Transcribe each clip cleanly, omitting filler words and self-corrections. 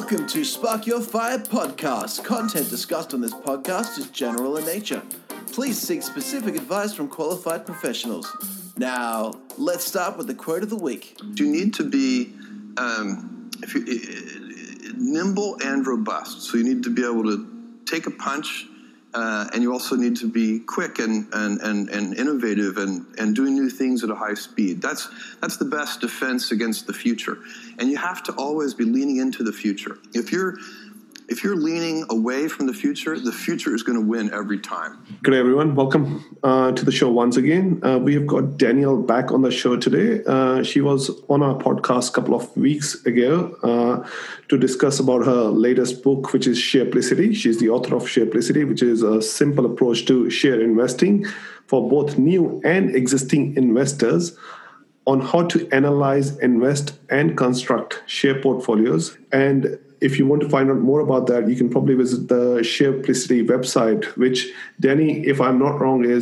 Welcome to Spark Your Fire podcast. Content discussed on this podcast is general in nature. Please seek specific advice from qualified professionals. Now, let's start with the quote of the week. You need to be nimble and robust. So you need to be able to take a punch, and you also need to be quick and innovative and doing new things at a high speed. That's the best defense against the future. And you have to always be leaning into the future. If you're leaning away from the future is going to win every time. Good day, everyone. Welcome to the show once again. We have got Danielle back on the show today. She was on our podcast a couple of weeks ago to discuss about her latest book, which is Shareplicity. She's the author of Shareplicity, which is a simple approach to share investing for both new and existing investors on how to analyze, invest, and construct share portfolios. And if you want to find out more about that, you can probably visit the Shareplicity website, which, Danny, if I'm not wrong, is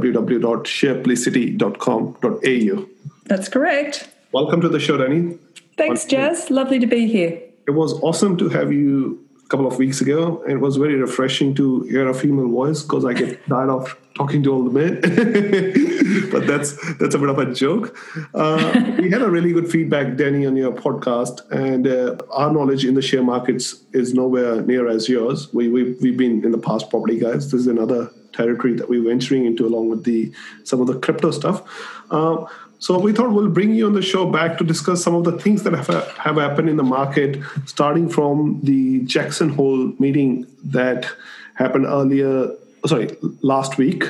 www.shareplicity.com.au. That's correct. Welcome to the show, Danny. Thanks, Jazz. Lovely to be here. It was awesome to have you a couple of weeks ago. It was very refreshing to hear a female voice because I get tired of talking to all the men. But that's a bit of a joke. We had a really good feedback, Danny, on your podcast, and our knowledge in the share markets is nowhere near as yours. We've been in the past property guys. This is another territory that we're venturing into along with some of the crypto stuff. So we thought we'll bring you on the show back to discuss some of the things that have happened in the market, starting from the Jackson Hole meeting that happened late last week.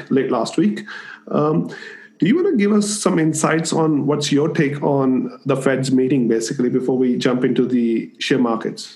Do you want to give us some insights on what's your take on the Fed's meeting, basically, before we jump into the share markets?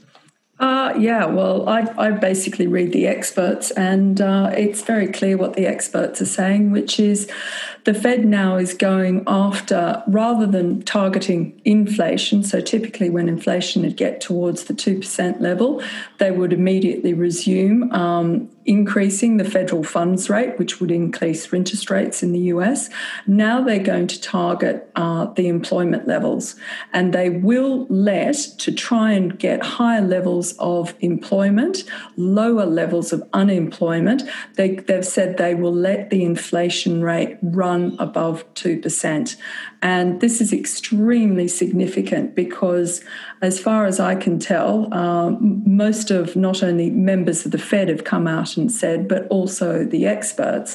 I basically read the experts, and it's very clear what the experts are saying, which is the Fed now is going after, rather than targeting inflation, so typically when inflation would get towards the 2% level, they would immediately resume increasing the federal funds rate, which would increase interest rates in the US. Now they're going to target the employment levels, and they will to try and get higher levels of employment, lower levels of unemployment. They've said they will let the inflation rate run above 2%. And this is extremely significant because, as far as I can tell, most of not only members of the Fed have come out and said, but also the experts,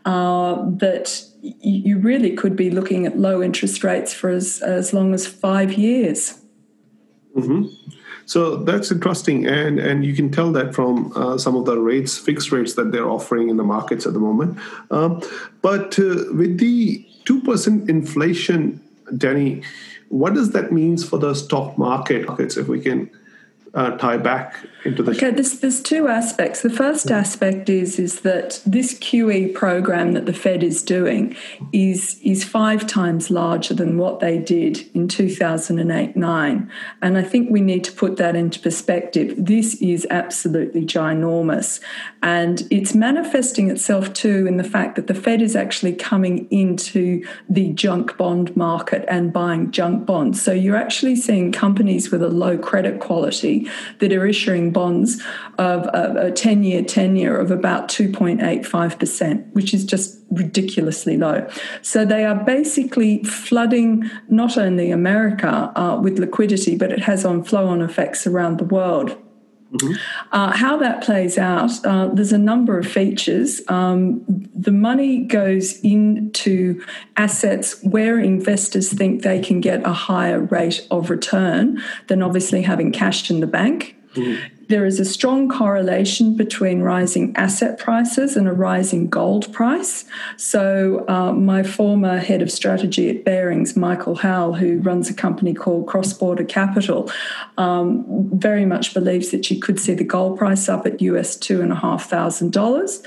that you really could be looking at low interest rates for as long as 5 years. Mm-hmm. So that's interesting, and you can tell that from some of the fixed rates that they're offering in the markets at the moment. But with the 2% inflation, Danny, what does that mean for the stock markets, if we can tie back into the... Okay, there's two aspects. The first aspect is that this QE program that the Fed is doing is 5 times larger than what they did in 2008-9. And I think we need to put that into perspective. This is absolutely ginormous. And it's manifesting itself too in the fact that the Fed is actually coming into the junk bond market and buying junk bonds. So you're actually seeing companies with a low credit quality that are issuing bonds of a 10-year tenure of about 2.85%, which is just ridiculously low. So they are basically flooding not only America with liquidity, but it has flow-on effects around the world. Mm-hmm. How that plays out, there's a number of features. The money goes into assets where investors think they can get a higher rate of return than obviously having cash in the bank. Mm-hmm. There is a strong correlation between rising asset prices and a rising gold price. So my former head of strategy at Barings, Michael Howell, who runs a company called Cross Border Capital, very much believes that you could see the gold price up at US $2,500.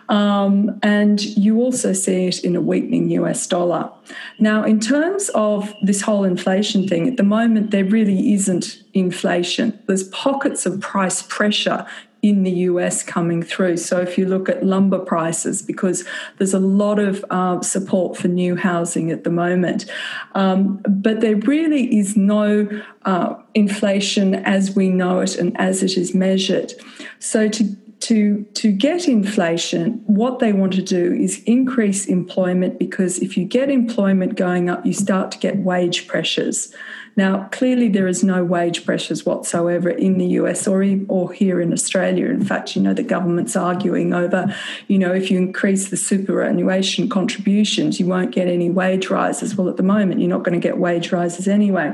And you also see it in a weakening US dollar. Now, in terms of this whole inflation thing, at the moment there really isn't inflation. There's pockets of price pressure in the US coming through. So if you look at lumber prices, because there's a lot of support for new housing at the moment, but there really is no inflation as we know it and as it is measured. So to get inflation, what they want to do is increase employment, because if you get employment going up, you start to get wage pressures. Now, clearly there is no wage pressures whatsoever in the US or here in Australia. In fact, the government's arguing over, if you increase the superannuation contributions, you won't get any wage rises. Well, at the moment, you're not going to get wage rises anyway.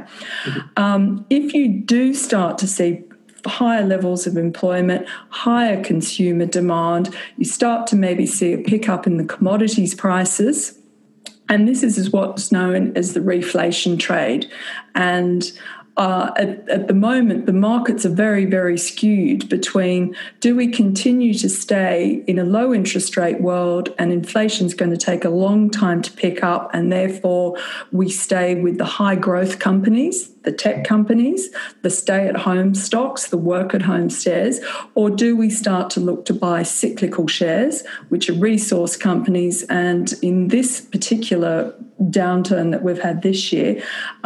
If you do start to see higher levels of employment, higher consumer demand, you start to maybe see a pickup in the commodities prices. And this is what's known as the reflation trade. And at the moment, the markets are very, very skewed between, do we continue to stay in a low interest rate world and inflation's going to take a long time to pick up, and therefore we stay with the high growth companies, the tech companies, the stay-at-home stocks, the work-at-home shares, or do we start to look to buy cyclical shares, which are resource companies? And in this particular downturn that we've had this year,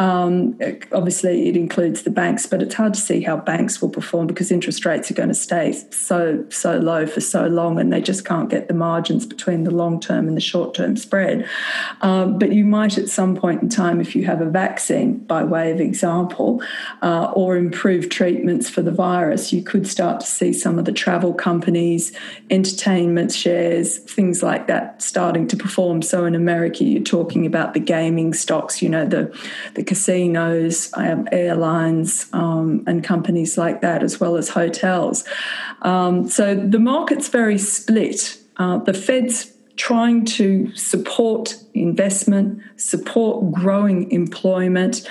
obviously it includes the banks, but it's hard to see how banks will perform because interest rates are going to stay so low for so long, and they just can't get the margins between the long-term and the short-term spread. But you might at some point in time, if you have a vaccine, by way of example, or improved treatments for the virus, you could start to see some of the travel companies, entertainment shares, things like that starting to perform. So in America, you're talking about the gaming stocks, the casinos, airlines, and companies like that, as well as hotels. So the market's very split. The Fed's trying to support investment, support growing employment,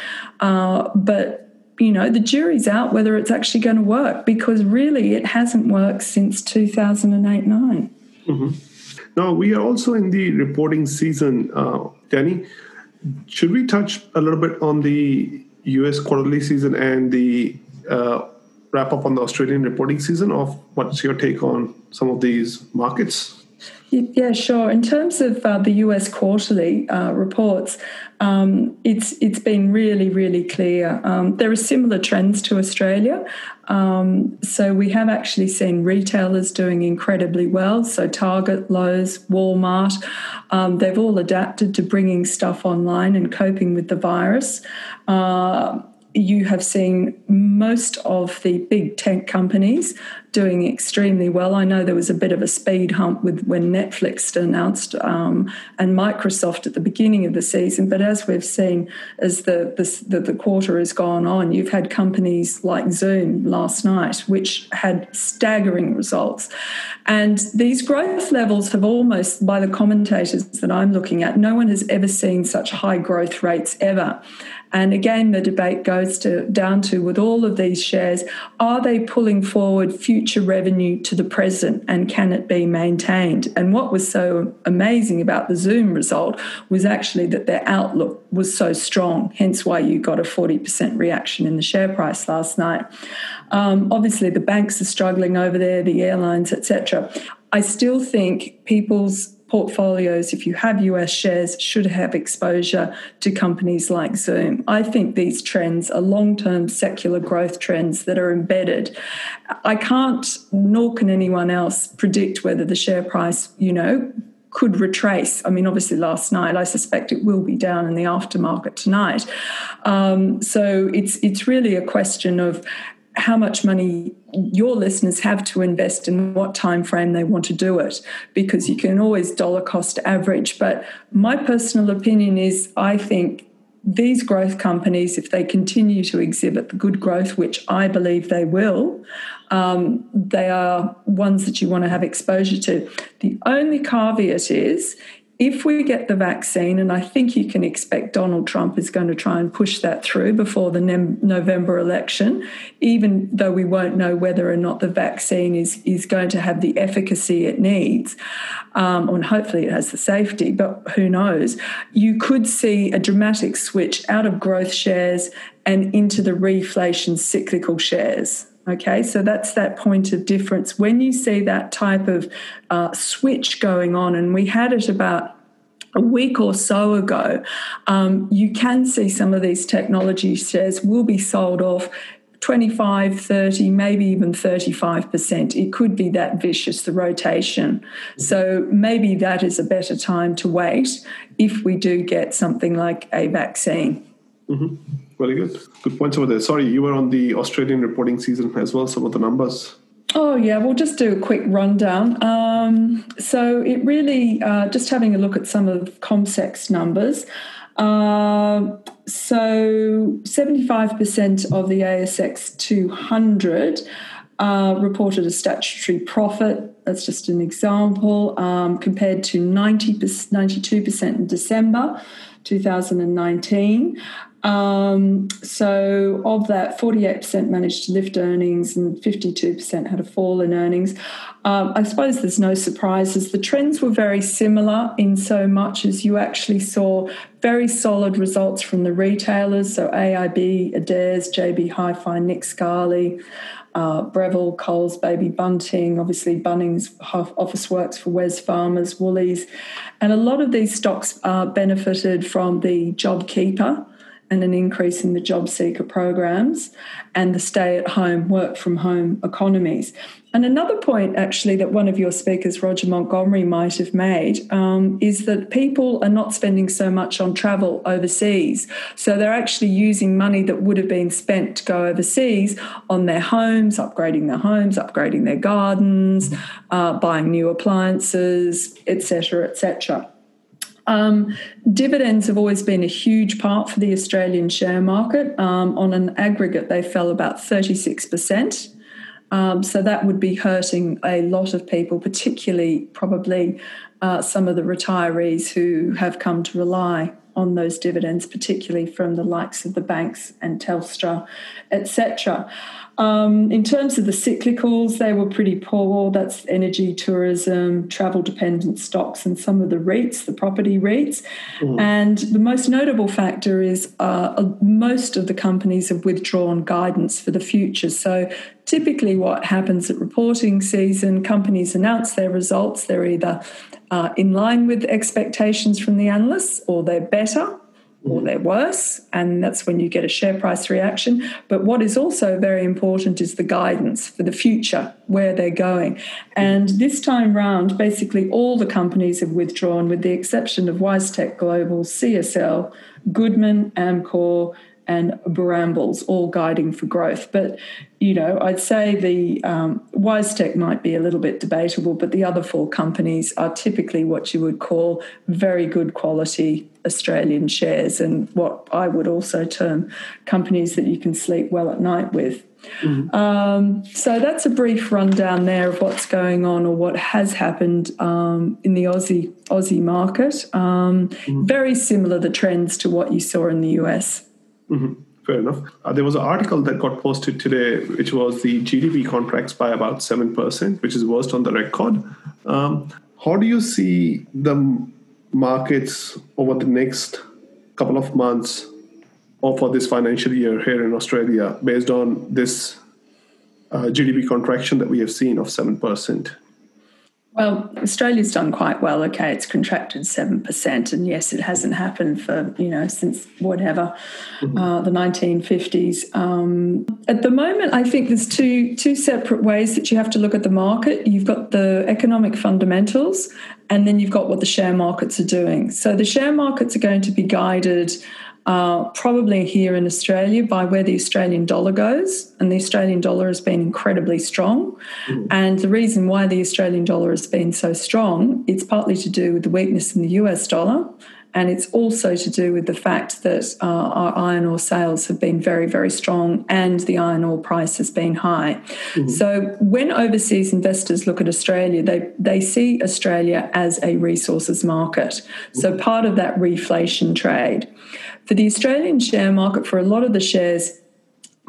but the jury's out whether it's actually going to work, because really it hasn't worked since 2008-9. Mm-hmm. Now, we are also in the reporting season, Danny. Should we touch a little bit on the US quarterly season and the wrap up on the Australian reporting season? Of what's your take on some of these markets? Yeah, sure. In terms of the US quarterly reports, it's been really, really clear. There are similar trends to Australia. So we have actually seen retailers doing incredibly well. So Target, Lowe's, Walmart, they've all adapted to bringing stuff online and coping with the virus. You have seen most of the big tech companies doing extremely well. I know there was a bit of a speed hump when Netflix announced and Microsoft at the beginning of the season, but as we've seen as the quarter has gone on, you've had companies like Zoom last night, which had staggering results. And these growth levels have almost, by the commentators that I'm looking at, no one has ever seen such high growth rates ever. And again, the debate goes down to, with all of these shares, are they pulling forward future revenue to the present, and can it be maintained? And what was so amazing about the Zoom result was actually that their outlook was so strong, hence why you got a 40% reaction in the share price last night. Obviously, the banks are struggling over there, the airlines, etc. I still think people's portfolios, if you have US shares, should have exposure to companies like Zoom. I think these trends are long-term secular growth trends that are embedded. I can't, nor can anyone else, predict whether the share price, could retrace. I mean, obviously last night, I suspect it will be down in the aftermarket tonight. So it's really a question of how much money your listeners have to invest and what time frame they want to do it, because you can always dollar cost average. But my personal opinion is, I think these growth companies, if they continue to exhibit the good growth, which I believe they will, they are ones that you want to have exposure to. The only caveat is, if we get the vaccine, and I think you can expect Donald Trump is going to try and push that through before the November election, even though we won't know whether or not the vaccine is going to have the efficacy it needs, and hopefully it has the safety, but who knows. You could see a dramatic switch out of growth shares and into the reflation cyclical shares. Okay, so that's that point of difference. When you see that type of switch going on, and we had it about a week or so ago, you can see some of these technology shares will be sold off 25, 30, maybe even 35%. It could be that vicious, the rotation. So maybe that is a better time to wait if we do get something like a vaccine. Mm-hmm. Very good. Good points over there. Sorry, you were on the Australian reporting season as well, some of the numbers. Oh, yeah, we'll just do a quick rundown. So it really, just having a look at some of CommSec's numbers. So 75% of the ASX 200 reported a statutory profit. That's just an example, compared to 92% in December 2019. So of that, 48% managed to lift earnings and 52% had a fall in earnings. I suppose there's no surprises. The trends were very similar in so much as you actually saw very solid results from the retailers. So AIB, Adairs, JB Hi-Fi, Nick Scali, Breville, Coles, Baby Bunting, obviously Bunnings, Officeworks for Wesfarmers, Woolies. And a lot of these stocks benefited from the JobKeeper and an increase in the job seeker programs and the stay-at-home, work-from-home economies. And another point, actually, that one of your speakers, Roger Montgomery, might have made is that people are not spending so much on travel overseas. So they're actually using money that would have been spent to go overseas on their homes, upgrading their gardens, buying new appliances, etc., etc. Dividends have always been a huge part for the Australian share market. On an aggregate, they fell about 36%. So that would be hurting a lot of people, particularly probably some of the retirees who have come to rely on those dividends, particularly from the likes of the banks and Telstra, etc. In terms of the cyclicals, they were pretty poor. That's energy, tourism, travel-dependent stocks, and some of the REITs, the property REITs. And the most notable factor is most of the companies have withdrawn guidance for the future. So typically what happens at reporting season, companies announce their results. They're either in line with expectations from the analysts, or they're better, or they're worse, and that's when you get a share price reaction. But what is also very important is the guidance for the future, where they're going. And this time round, basically all the companies have withdrawn, with the exception of WiseTech Global, CSL, Goodman, Amcor, and Brambles, all guiding for growth. But, you know, I'd say the WiseTech might be a little bit debatable, but the other four companies are typically what you would call very good quality Australian shares, and what I would also term companies that you can sleep well at night with. So that's a brief rundown there of what's going on, or what has happened in the Aussie market. Very similar, the trends, to what you saw in the US. Fair enough. There was an article that got posted today, which was the GDP contracts by about 7%, which is worst on the record. How do you see the markets over the next couple of months, or for this financial year here in Australia, based on this GDP contraction that we have seen of 7%? Well, Australia's done quite well. Okay, it's contracted 7%, and yes, it hasn't happened for, since whatever, the 1950s. At the moment, I think there's two separate ways that you have to look at the market. You've got the economic fundamentals, and then you've got what the share markets are doing. So the share markets are going to be guided probably here in Australia by where the Australian dollar goes, and the Australian dollar has been incredibly strong. And the reason why the Australian dollar has been so strong, it's partly to do with the weakness in the US dollar, and it's also to do with the fact that our iron ore sales have been very, very strong, and the iron ore price has been high. So when overseas investors look at Australia, they see Australia as a resources market. So part of that reflation trade. For the Australian share market, for a lot of the shares,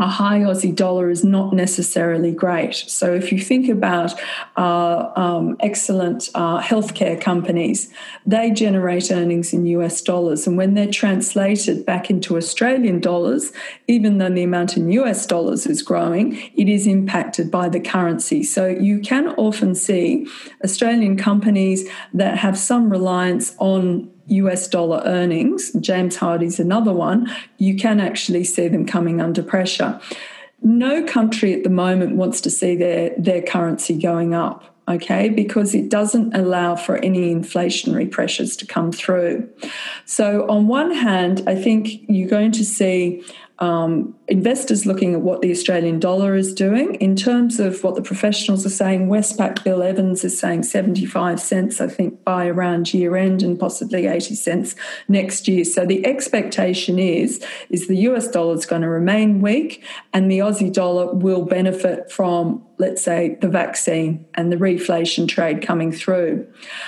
a high Aussie dollar is not necessarily great. So if you think about excellent healthcare companies, they generate earnings in US dollars. And when they're translated back into Australian dollars, even though the amount in US dollars is growing, it is impacted by the currency. So you can often see Australian companies that have some reliance on US dollar earnings, James Hardie's another one, you can actually see them coming under pressure. No country at the moment wants to see their currency going up, okay, because it doesn't allow for any inflationary pressures to come through. So on one hand, I think you're going to see investors looking at what the Australian dollar is doing. In terms of what the professionals are saying, Westpac Bill Evans is saying 75 cents, I think, by around year end, and possibly 80 cents next year. So the expectation is the US dollar is going to remain weak and the Aussie dollar will benefit from, let's say, the vaccine and the reflation trade coming through.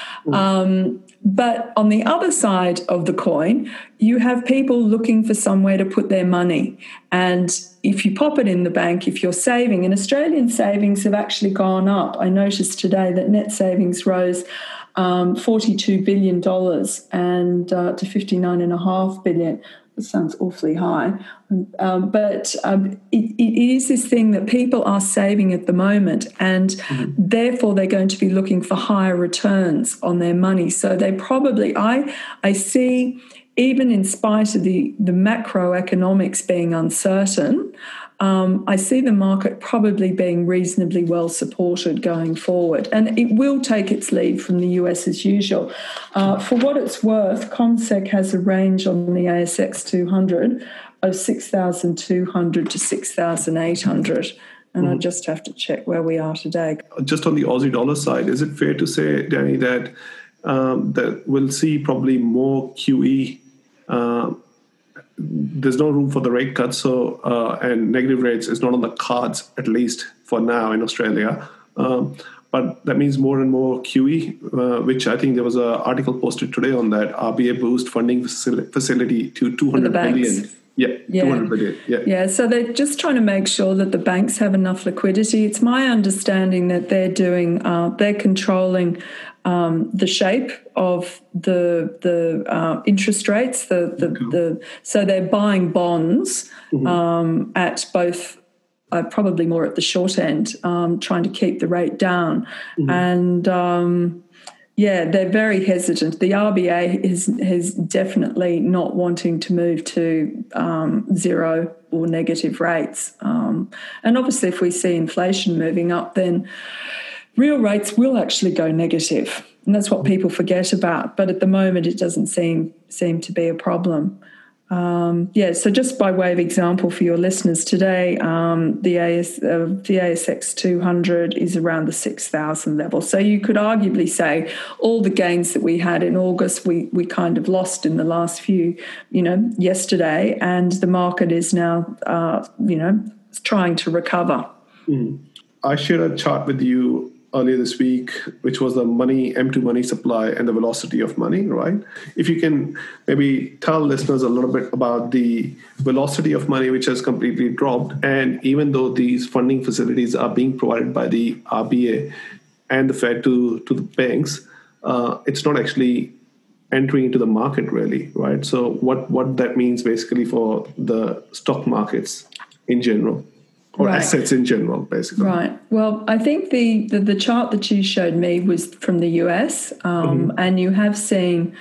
But on the other side of the coin, you have people looking for somewhere to put their money. And if you pop it in the bank, if you're saving, and Australian savings have actually gone up. I noticed today that net savings rose $42 billion and to $59.5 billion. It sounds awfully high. But it is this thing that people are saving at the moment, and therefore they're going to be looking for higher returns on their money. So they probably, I see, even in spite of the macroeconomics being uncertain, I see the market probably being reasonably well supported going forward. And it will take its lead from the US as usual. For what it's worth, CommSec has a range on the ASX 200 of 6,200 to 6,800. And I just have to check where we are today. Just on the Aussie dollar side, is it fair to say, Danny, that we'll see probably more QE? There's no room for the rate cuts, so and negative rates is not on the cards, at least for now in Australia. But that means more and more QE, which I think there was an article posted today on that RBA boost funding facility to 200 billion. Yeah, 200 billion. Yeah, so they're just trying to make sure that the banks have enough liquidity. It's my understanding that they're controlling the shape of the interest rates. So they're buying bonds at both, probably more at the short end, trying to keep the rate down. And they're very hesitant. The RBA is definitely not wanting to move to zero or negative rates. And obviously, if we see inflation moving up, then real rates will actually go negative. And that's what people forget about. But at the moment, it doesn't seem to be a problem. So just by way of example for your listeners today, the ASX 200 is around the 6,000 level. So you could arguably say all the gains that we had in August, we kind of lost in the last few, yesterday, and the market is now, trying to recover. I shared a chart with you earlier this week, which was the M2 money supply and the velocity of money, right? If you can maybe tell listeners a little bit about the velocity of money, which has completely dropped. And even though these funding facilities are being provided by the RBA and the Fed to the banks, it's not actually entering into the market really, right? So what that means basically for the stock markets in general. Or assets in general, basically. Right. Well, I think the chart that you showed me was from the US, and you have seen,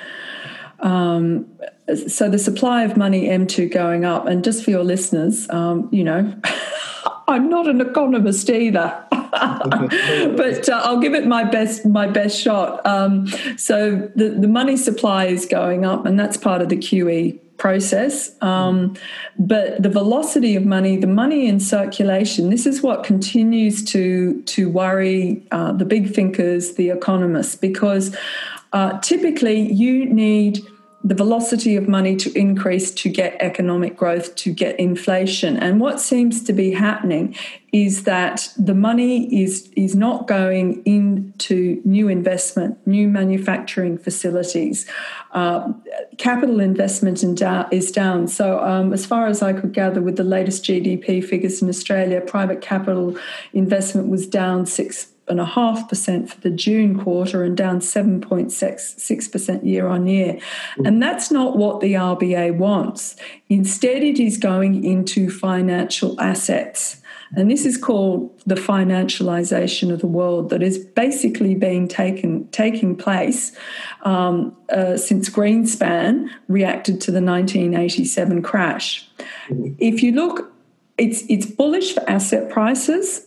so the supply of money M2 going up. And just for your listeners, I'm not an economist either, but I'll give it my best shot. So the money supply is going up, and that's part of the QE process, but the velocity of money, the money in circulation, this is what continues to worry the big thinkers, the economists, because typically you need the velocity of money to increase to get economic growth, to get inflation. And what seems to be happening is that the money is not going into new investment, new manufacturing facilities. Capital investment is down. So as far as I could gather with the latest GDP figures in Australia, private capital investment was down 6.5% for the June quarter and down 7.6% year on year. And that's not what the RBA wants. Instead, it is going into financial assets. And this is called the financialisation of the world that is basically taking place since Greenspan reacted to the 1987 crash. If you look, it's bullish for asset prices,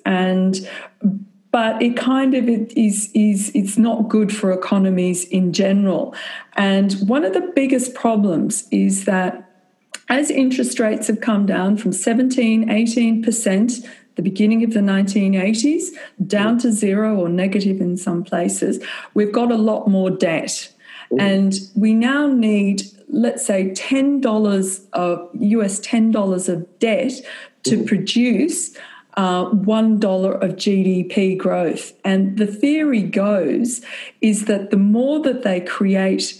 but it kind of it's not good for economies in general. And one of the biggest problems is that as interest rates have come down from 17, 18%, the beginning of the 1980s, down to zero or negative in some places, we've got a lot more debt. And we now need, let's say, $10 of debt to produce $1 of GDP growth. And the theory goes is that the more that they create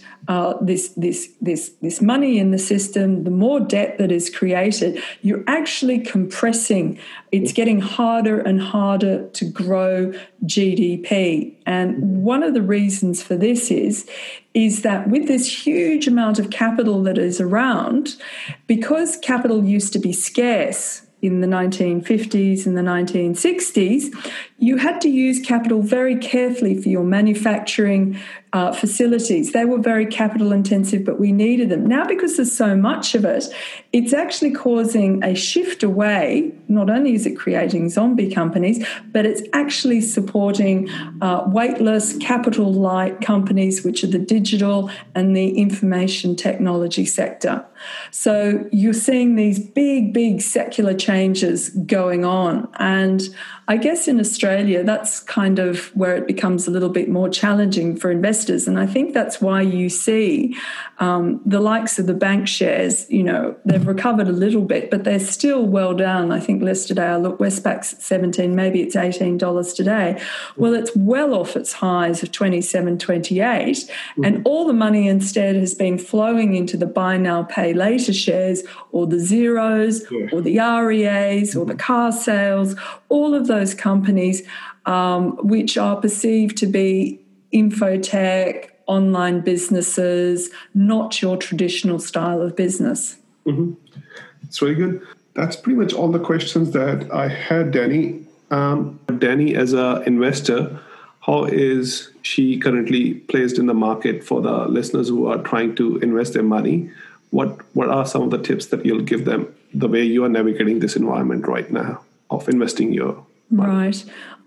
this money in the system, the more debt that is created, you're actually compressing. It's getting harder and harder to grow GDP. And one of the reasons for this is that with this huge amount of capital that is around, because capital used to be scarce in the 1950s and the 1960s, you had to use capital very carefully for your manufacturing facilities. They were very capital intensive, but we needed them. Now, because there's so much of it, it's actually causing a shift away. Not only is it creating zombie companies, but it's actually supporting weightless, capital-light companies, which are the digital and the information technology sector. So you're seeing these big secular changes going on. And I guess in Australia, that's kind of where it becomes a little bit more challenging for investors. And I think that's why you see the likes of the bank shares, they've recovered a little bit, but they're still well down. I think yesterday I looked, Westpac's at 17, maybe it's $18 today. Well, it's well off its highs of 27, 28. And all the money instead has been flowing into the buy now, pay later shares, or the Zeros, or the REAs, or the car sales, all of those companies which are perceived to be infotech, online businesses, not your traditional style of business. It's really good. That's pretty much all the questions that I had, Danny. Danny, as an investor, how is she currently placed in the market for the listeners who are trying to invest their money? What are some of the tips that you'll give them the way you are navigating this environment right now of investing your money? Right.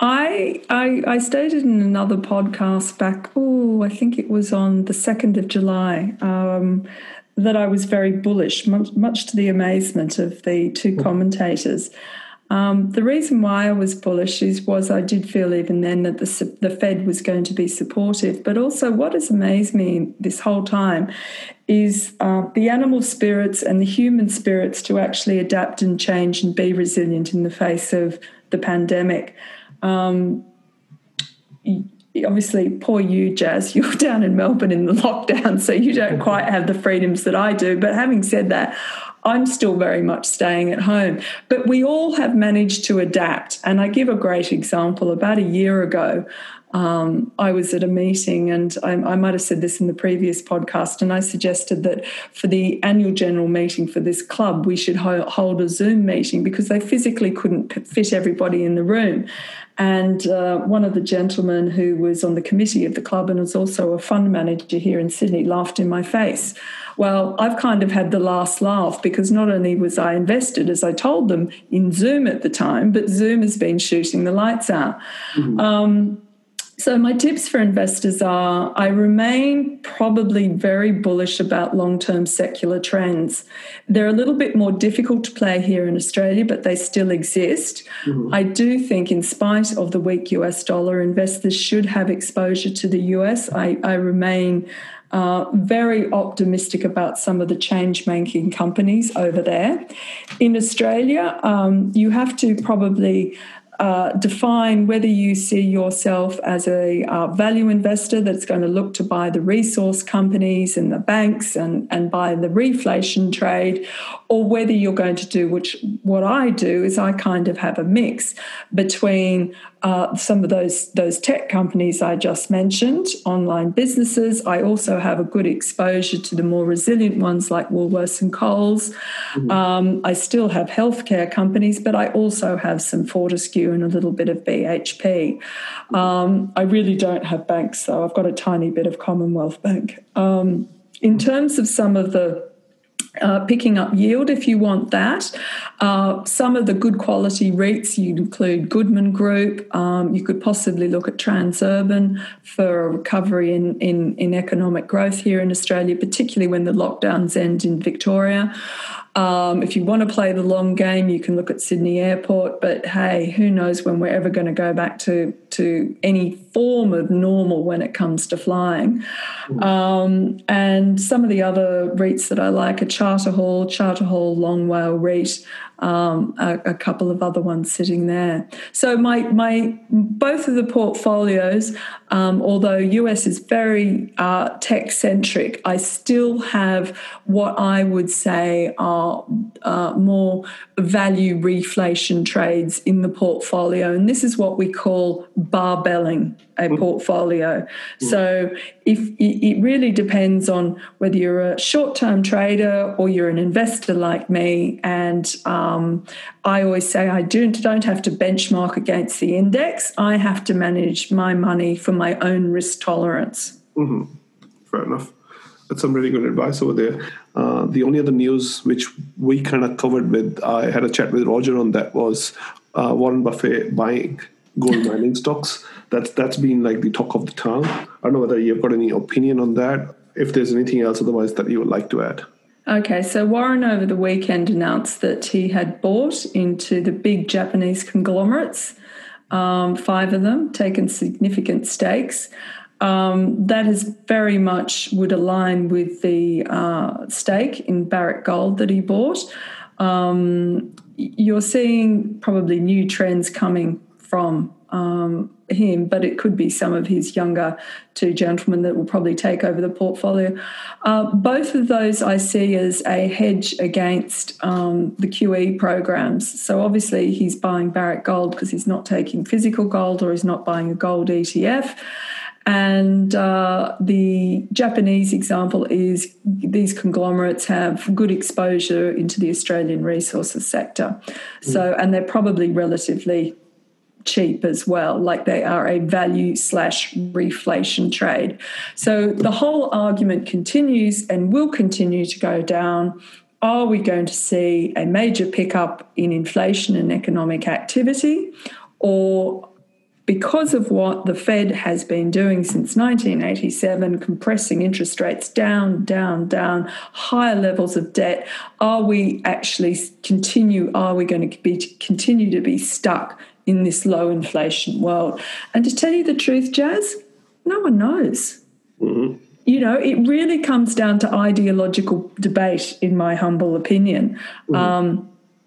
I stated in another podcast back, I think it was on the 2nd of July, that I was very bullish, much to the amazement of the two commentators. The reason why I was bullish was I did feel even then that the Fed was going to be supportive. But also what has amazed me this whole time is the animal spirits and the human spirits to actually adapt and change and be resilient in the face of the pandemic. Obviously, poor you, Jazz, you're down in Melbourne in the lockdown, so you don't quite have the freedoms that I do. But having said that, I'm still very much staying at home. But we all have managed to adapt. And I give a great example. About a year ago, I was at a meeting, and I might have said this in the previous podcast, and I suggested that for the annual general meeting for this club, we should hold a Zoom meeting because they physically couldn't fit everybody in the room. And one of the gentlemen who was on the committee of the club and was also a fund manager here in Sydney laughed in my face. Well, I've kind of had the last laugh because not only was I invested, as I told them, in Zoom at the time, but Zoom has been shooting the lights out. So my tips for investors are I remain probably very bullish about long-term secular trends. They're a little bit more difficult to play here in Australia, but they still exist. I do think in spite of the weak US dollar, investors should have exposure to the US. I remain very optimistic about some of the change-making companies over there. In Australia, you have to probably define whether you see yourself as a value investor that's going to look to buy the resource companies and the banks and buy the reflation trade, or whether you're going to do what I do is I kind of have a mix between some of those tech companies I just mentioned, online businesses. I also have a good exposure to the more resilient ones like Woolworths and Coles. Mm-hmm. I still have healthcare companies, but I also have some Fortescue and a little bit of BHP. I really don't have banks, though. I've got a tiny bit of Commonwealth Bank. In terms of some of the picking up yield, if you want that. Some of the good quality REITs, you include Goodman Group. You could possibly look at Transurban for a recovery in economic growth here in Australia, particularly when the lockdowns end in Victoria. If you want to play the long game, you can look at Sydney Airport, but hey, who knows when we're ever going to go back to any form of normal when it comes to flying. And some of the other REITs that I like are Charter Hall, Long Whale REIT, a couple of other ones sitting there. So my both of the portfolios, although US is very tech-centric, I still have what I would say are more value reflation trades in the portfolio. And this is what we call barbelling a portfolio. So if it really depends on whether you're a short-term trader or you're an investor like me. And I always say I don't have to benchmark against the index. I have to manage my money for my own risk tolerance. Mm-hmm. Fair enough. That's some really good advice over there. The only other news which we kind of covered with, I had a chat with Roger on that, was Warren Buffett buying gold mining stocks. That's been like the talk of the town. I don't know whether you've got any opinion on that, if there's anything else otherwise that you would like to add. Okay, so Warren over the weekend announced that he had bought into the big Japanese conglomerates, 5 of them, taken significant stakes. That is very much would align with the stake in Barrick Gold that he bought. You're seeing probably new trends coming from him, but it could be some of his younger 2 gentlemen that will probably take over the portfolio. Both of those I see as a hedge against the QE programs. So obviously he's buying Barrick Gold because he's not taking physical gold, or he's not buying a gold ETF. And the Japanese example is these conglomerates have good exposure into the Australian resources sector. So, and they're probably relatively cheap as well, like they are a value/reflation trade. So the whole argument continues and will continue to go down. Are we going to see a major pickup in inflation and economic activity, or because of what the Fed has been doing since 1987, compressing interest rates down, higher levels of debt, are we going to continue to be stuck in this low inflation world? And to tell you the truth, Jazz, no one knows. Mm-hmm. You know, it really comes down to ideological debate, in my humble opinion. Mm-hmm.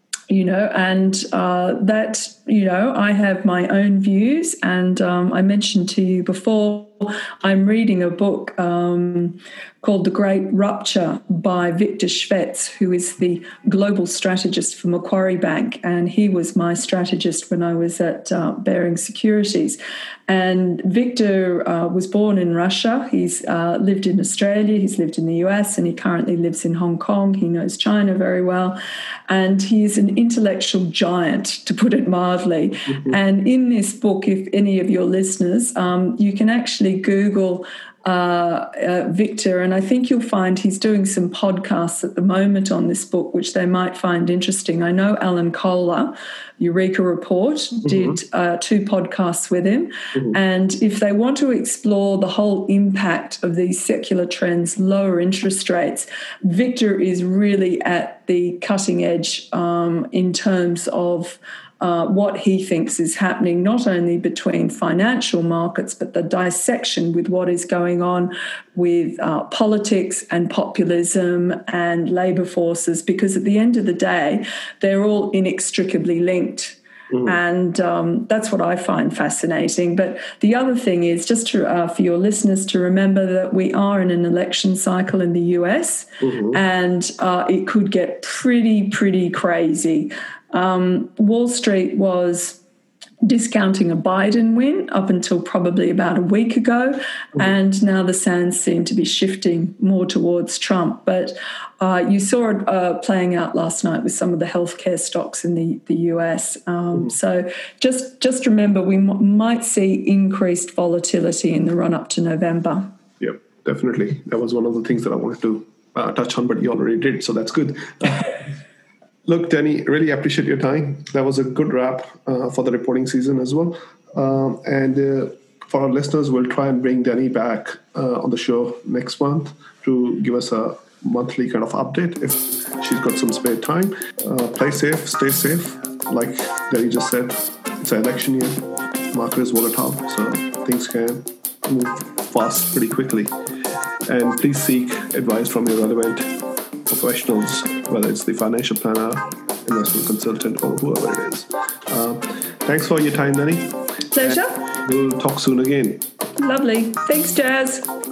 I have my own views, and I mentioned to you before, I'm reading a book called The Great Rupture by Victor Schwetz, who is the global strategist for Macquarie Bank, and he was my strategist when I was at Baring Securities. And Victor was born in Russia. He's lived in Australia, he's lived in the US, and he currently lives in Hong Kong. He knows China very well. And he is an intellectual giant, to put it mildly. Mm-hmm. And in this book, if any of your listeners, you can actually Google Victor, and I think you'll find he's doing some podcasts at the moment on this book, which they might find interesting. I know Alan Kohler, Eureka Report, did 2 podcasts with him. Mm-hmm. And if they want to explore the whole impact of these secular trends, lower interest rates, Victor is really at the cutting edge in terms of what he thinks is happening, not only between financial markets, but the dissection with what is going on with politics and populism and labour forces, because at the end of the day, they're all inextricably linked. And that's what I find fascinating. But the other thing is just to, for your listeners to remember that we are in an election cycle in the US, and it could get pretty crazy. Wall Street was discounting a Biden win up until probably about a week ago, and now the sands seem to be shifting more towards Trump. But you saw it playing out last night with some of the healthcare stocks in the US. So just remember, we might see increased volatility in the run-up to November. Yep, definitely. That was one of the things that I wanted to touch on, but you already did, so that's good. Look, Danny, really appreciate your time. That was a good wrap for the reporting season as well. And for our listeners, we'll try and bring Danny back on the show next month to give us a monthly kind of update if she's got some spare time. Play safe, stay safe. Like Danny just said, it's an election year. Market is volatile, so things can move fast pretty quickly. And please seek advice from your relevant professionals, whether it's the financial planner, investment consultant, or whoever it is. Thanks for your time, Danny. Pleasure. And we'll talk soon again. Lovely. Thanks, Jazz.